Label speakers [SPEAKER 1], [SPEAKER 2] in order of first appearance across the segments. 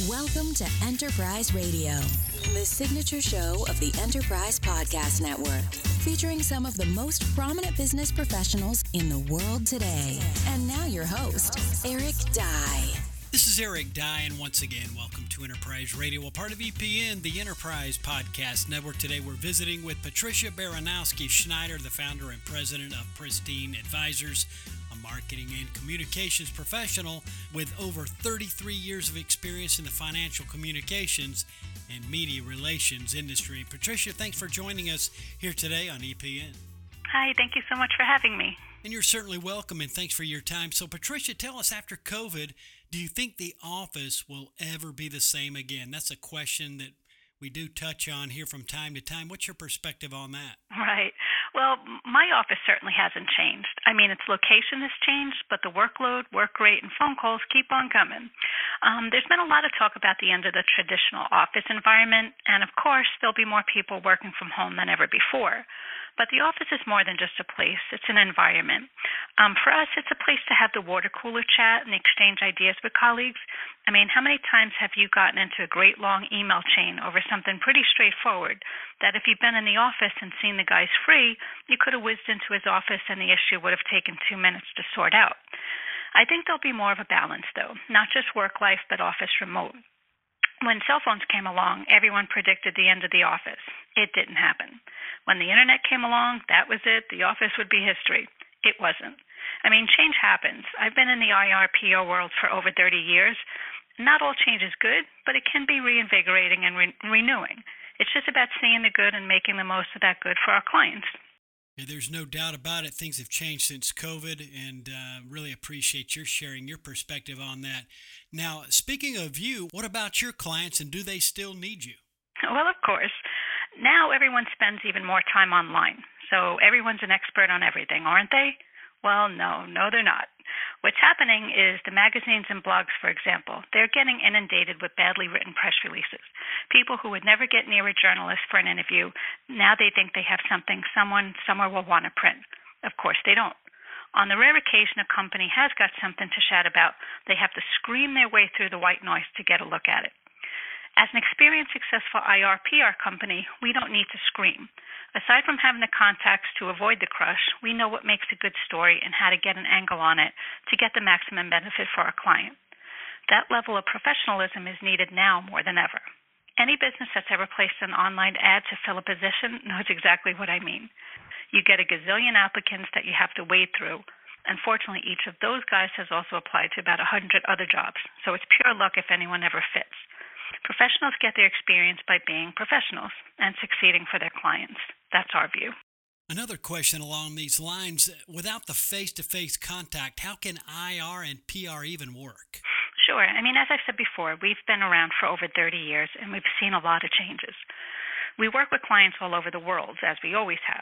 [SPEAKER 1] Welcome to Enterprise Radio, the signature show of the Enterprise Podcast Network, featuring some of the most prominent business professionals in the world today. And now your host, Eric Dye.
[SPEAKER 2] This is Eric Dye, and once again, welcome to Enterprise Radio, a part of EPN, the Enterprise Podcast Network. Today we're visiting with Patricia Baranowski Schneider, the founder and president of Pristine Advisors, a marketing and communications professional with over 33 years of experience in the financial communications and media relations industry. Patricia, thanks for joining us here today on EPN.
[SPEAKER 3] Hi, thank you so much for having me.
[SPEAKER 2] And you're certainly welcome, and thanks for your time. So, Patricia, tell us, after COVID, do you think the office will ever be the same again? That's a question that we do touch on here from time to time. What's your perspective on that?
[SPEAKER 3] Right. Well, my office certainly hasn't changed. I mean, its location has changed, but the workload, work rate, and phone calls keep on coming. There's been a lot of talk about the end of the traditional office environment, and of course, there'll be more people working from home than ever before. But the office is more than just a place. It's an environment. For us, it's a place to have the water cooler chat and exchange ideas with colleagues. I mean, how many times have you gotten into a great long email chain over something pretty straightforward that if you'd been in the office and seen the guy's free, you could have whizzed into his office and the issue would have taken 2 minutes to sort out. I think there'll be more of a balance, though, not just work life, but office remote. When cell phones came along, everyone predicted the end of the office. It didn't happen. When the internet came along, that was it. The office would be history. It wasn't. I mean, change happens. I've been in the IR/PR world for over 30 years. Not all change is good, but it can be reinvigorating and renewing. It's just about seeing the good and making the most of that good for our clients.
[SPEAKER 2] Yeah, there's no doubt about it. Things have changed since COVID, and really appreciate your sharing your perspective on that. Now, speaking of you, what about your clients, and do they still need you?
[SPEAKER 3] Well, of course. Now everyone spends even more time online, so everyone's an expert on everything, aren't they? Well, no, they're not. What's happening is the magazines and blogs, for example, they're getting inundated with badly written press releases. People who would never get near a journalist for an interview, now they think they have something someone somewhere will want to print. Of course they don't. On the rare occasion a company has got something to chat about, they have to scream their way through the white noise to get a look at it. As an experienced, successful IR/PR company, we don't need to scream. Aside from having the contacts to avoid the crush, we know what makes a good story and how to get an angle on it to get the maximum benefit for our client. That level of professionalism is needed now more than ever. Any business that's ever placed an online ad to fill a position knows exactly what I mean. You get a gazillion applicants that you have to wade through. Unfortunately, each of those guys has also applied to about 100 other jobs, so it's pure luck if anyone ever fits. Professionals get their experience by being professionals and succeeding for their clients. That's our view.
[SPEAKER 2] Another question along these lines, without the face-to-face contact, how can IR and PR even work?
[SPEAKER 3] Sure. I mean, as I said before, we've been around for over 30 years, and we've seen a lot of changes. We work with clients all over the world, as we always have.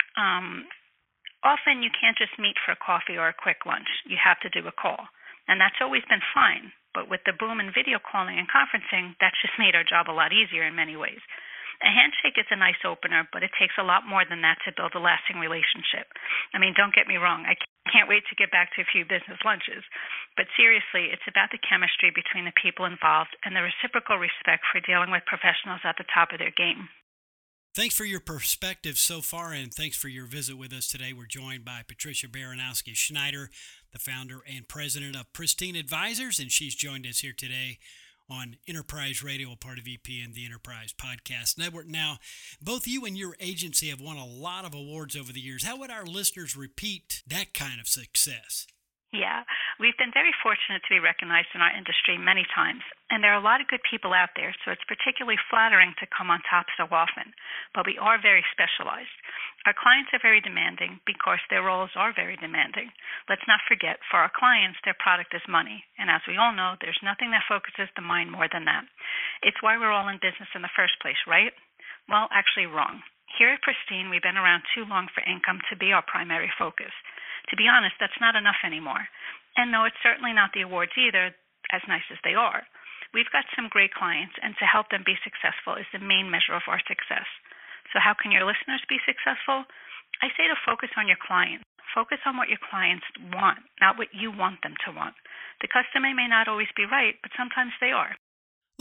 [SPEAKER 3] Often you can't just meet for a coffee or a quick lunch. You have to do a call, and that's always been fine. But with the boom in video calling and conferencing, that's just made our job a lot easier in many ways. A handshake is a nice opener, but it takes a lot more than that to build a lasting relationship. I mean, don't get me wrong. I can't wait to get back to a few business lunches. But seriously, it's about the chemistry between the people involved and the reciprocal respect for dealing with professionals at the top of their game.
[SPEAKER 2] Thanks for your perspective so far, and thanks for your visit with us today. We're joined by Patricia Baranowski Schneider, the founder and president of Pristine Advisors, and she's joined us here today on Enterprise Radio, a part of EPN, the Enterprise Podcast Network. Now, both you and your agency have won a lot of awards over the years. How would our listeners repeat that kind of success?
[SPEAKER 3] Yeah, we've been very fortunate to be recognized in our industry many times, and there are a lot of good people out there, so it's particularly flattering to come on top so often. But we are very specialized. Our clients are very demanding because their roles are very demanding. Let's not forget, for our clients, their product is money, and as we all know, there's nothing that focuses the mind more than that. It's why we're all in business in the first place, right? Well, actually wrong. Here at Pristine, we've been around too long for income to be our primary focus. To be honest, that's not enough anymore. And no, it's certainly not the awards either, as nice as they are. We've got some great clients, and to help them be successful is the main measure of our success. So how can your listeners be successful? I say to focus on your clients. Focus on what your clients want, not what you want them to want. The customer may not always be right, but sometimes they are.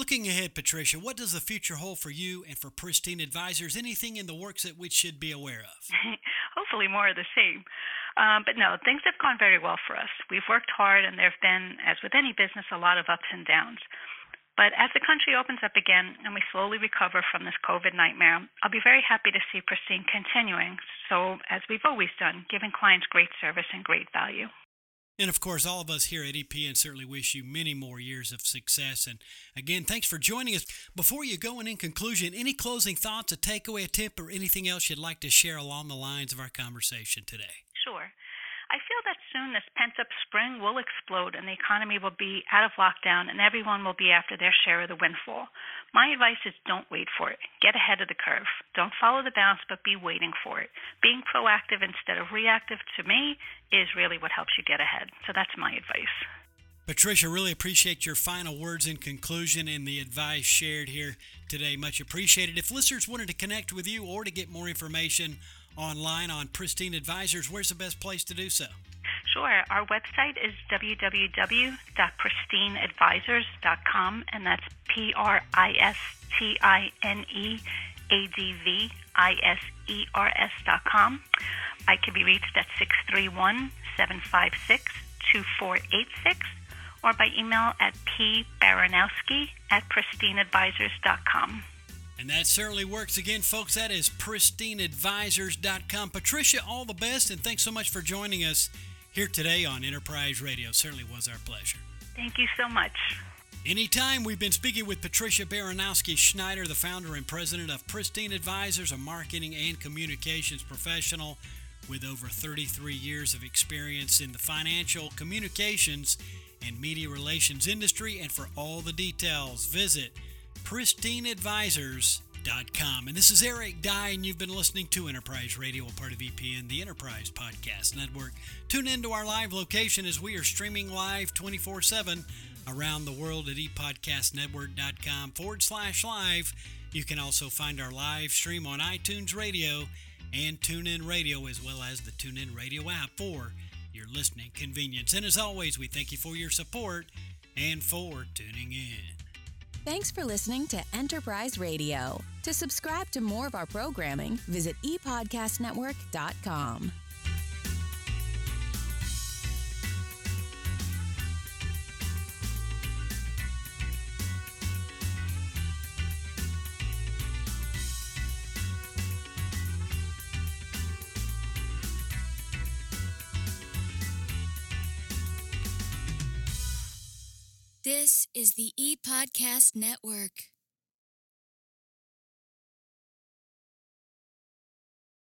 [SPEAKER 2] Looking ahead, Patricia, what does the future hold for you and for Pristine Advisors? Anything in the works that we should be aware of?
[SPEAKER 3] Hopefully more of the same. But no, things have gone very well for us. We've worked hard, and there have been, as with any business, a lot of ups and downs. But as the country opens up again and we slowly recover from this COVID nightmare, I'll be very happy to see Pristine continuing. So, as we've always done, giving clients great service and great value.
[SPEAKER 2] And of course, all of us here at EPN certainly wish you many more years of success. And again, thanks for joining us. Before you go, and in conclusion, any closing thoughts, a takeaway, a tip, or anything else you'd like to share along the lines of our conversation today?
[SPEAKER 3] Sure. I feel that soon this pent-up spring will explode and the economy will be out of lockdown and everyone will be after their share of the windfall. My advice is don't wait for it. Get ahead of the curve. Don't follow the bounce, but be waiting for it. Being proactive instead of reactive, to me, is really what helps you get ahead. So that's my advice.
[SPEAKER 2] Patricia, really appreciate your final words in conclusion and the advice shared here today. Much appreciated. If listeners wanted to connect with you or to get more information online on Pristine Advisors, where's the best place to do so?
[SPEAKER 3] Sure. Our website is www.pristineadvisors.com, and that's pristineadvisors.com. I can be reached at 631-756-2486 or by email at pbaranowski@pristineadvisors.com.
[SPEAKER 2] And that certainly works. Again, folks, that is pristineadvisors.com. Patricia, all the best, and thanks so much for joining us here today on Enterprise Radio. Certainly was our pleasure.
[SPEAKER 3] Thank you so much.
[SPEAKER 2] Anytime. We've been speaking with Patricia Baranowski Schneider, the founder and president of Pristine Advisors, a marketing and communications professional with over 33 years of experience in the financial, communications, and media relations industry. And for all the details, visit pristineadvisors.com. And this is Eric Dye, and you've been listening to Enterprise Radio, a part of EPN, the Enterprise Podcast Network. Tune into our live location as we are streaming live 24/7 around the world at epodcastnetwork.com/live. You can also find our live stream on iTunes Radio and TuneIn Radio, as well as the TuneIn Radio app for your listening convenience. And as always, we thank you for your support and for tuning in.
[SPEAKER 1] Thanks for listening to Enterprise Radio. To subscribe to more of our programming, visit epodcastnetwork.com. This is the ePodcast Network.